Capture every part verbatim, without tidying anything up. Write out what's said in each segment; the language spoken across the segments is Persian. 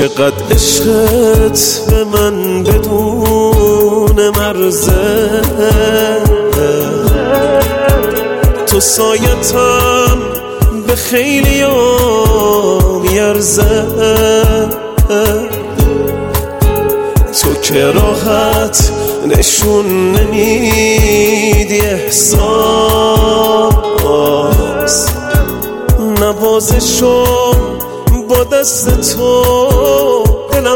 چقدر عشقت به من بدون مرزه، تو سایتم به خیلی ها میارزه، تو که راحت نشون نمیدی احساس، نوازشو با دست تو دلم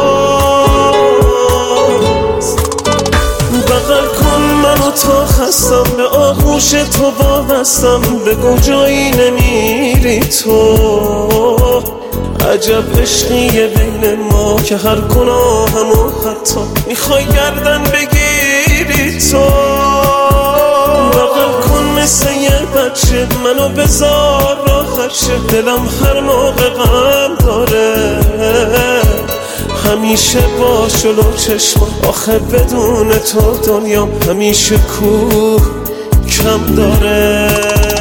خواست. بغل کن منو تا خستم، به آغوش تو وابستم، بگو جایی نمیری تو. عجب عشقیه بین ما که هر گناهمو حتی میخوای گردن بگیری تو. بغل کن مثل یه بچه منو بذار راحت شه، دلم هر موقع غم داره همیشه با جلو چشم، آخه بدون تو دنیا همیشه کوه کم داره.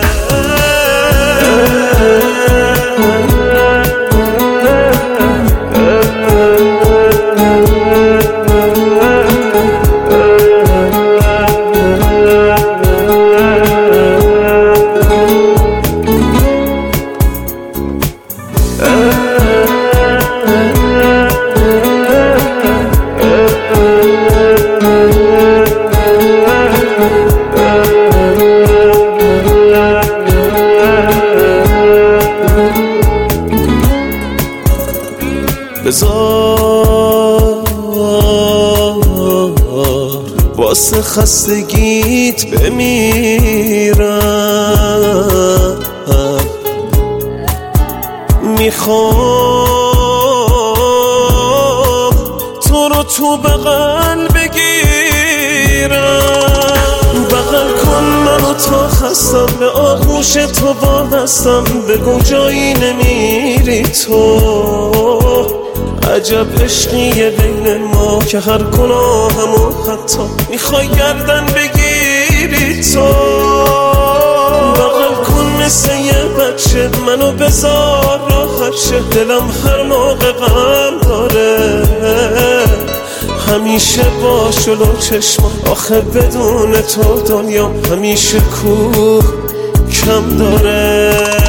بذار واسه خستگیت بمیرم، میخوام تو رو تو بغل بگیرم. بغل کن منو تا خستم، به آغوش تو وابستم، بگو جایی نمیری تو. عجب عشقیه بین ما که هر گناهمو حتی میخوای گردن بگیری تو. بغل کن مثل یه بچه منو بذار راحت شه، دلم هر موقع غم داره همیشه با جلو چشم، آخه بدون تو دنیا همیشه کوه کم داره.